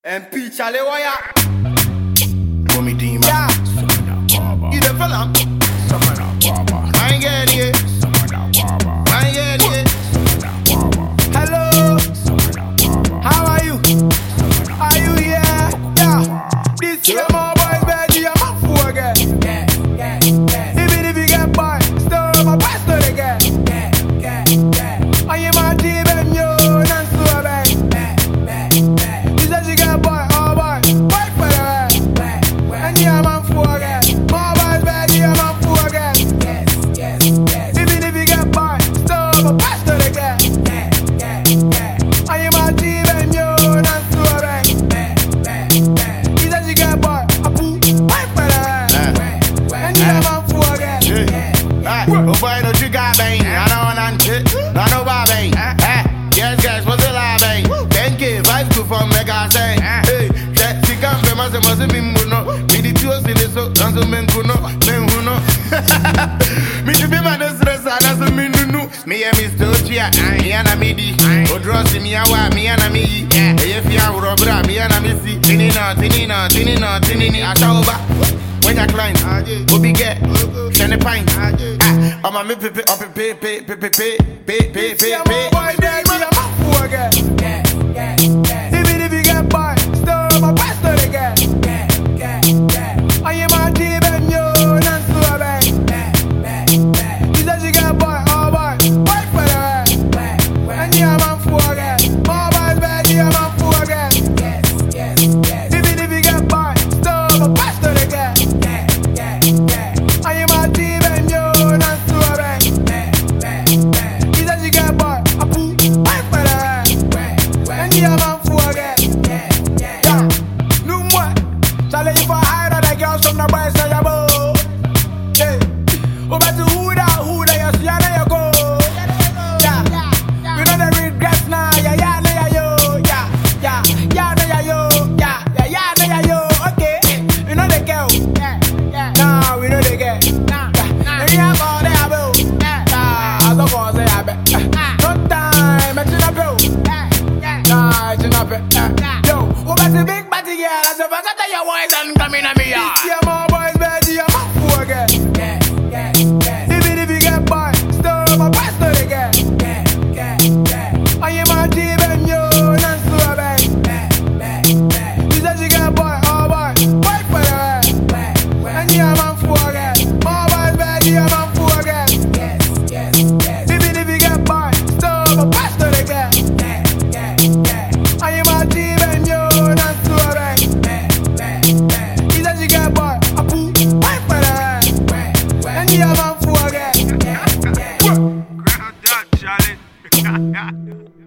MP Charlie Wire. Mommy Dima. Yeah. You the fella? I ain't getting it. I ain't getting it. Hello. How are you? Are you here? Yeah. This year my boys baby, I'm up for again. Even if you get boy, still my pastor again. I am my team and you and so bad. You said you get boy, oh boy, fight for the and yeah, I'm for again. My boys baby, I'm up for again. Even if you get boy, still my pastor again. I am my team and you and so bad. You said you get boy, I poo, fight for the and yeah, I'm for again. Oh boy, no you got bang. I don't want to. I know about bang. Yes, guys, what's the lie bang? 10K, 5 to from mega say. Hey, that she can't be my must be muno. Me the two in so answer men kuno, men huno. Me to be my stress, and as a minunu. Me and Miss Doja, I am a midi. O dross me a wa, me and a me. If you are Robra, me and a missy. Tinina, I shall back. When you're client, go be get, send a pint. I'm a me pay. Boy, baby, I'm up for again. Even if you get by, still my pastor again. I am my team and you and so bad. You said you get by, oh boy, fight for the and yeah, I'm up for again. My boys, baby, I'm up for again. Even if you get by, still my pastor again. I am my team and you and so bad. You said you get by, I poo, fight for the and yeah, I'm for again. Yeah, no more. Charlie, if I hire the girls from the boys, sayabo. Hey, over to who that you see, there you go. Yeah, you know the regrets now. Yeah, yo. Yeah, yo. Okay, you know the girl. Nah, we know the girl. And you have all the abo. I don't want to say I bet. No time, it's in a bill. Nah, it's in a bit. Yo, over to big body girl. I said, what's that your voice and come in at me? Yeah, my boys, baby, I'm up for again. Even if you get by, still my pastor again. I am my team and you and so bad. You said you get by, oh boy, fight for the and yeah, I'm for again. My boys, baby, I'm up for again. Even if you get by, still my pastor again. I am my team and you and so bad. You said you get by, I poo, fight for the and yeah, I'm for again. Ground up, Charlie.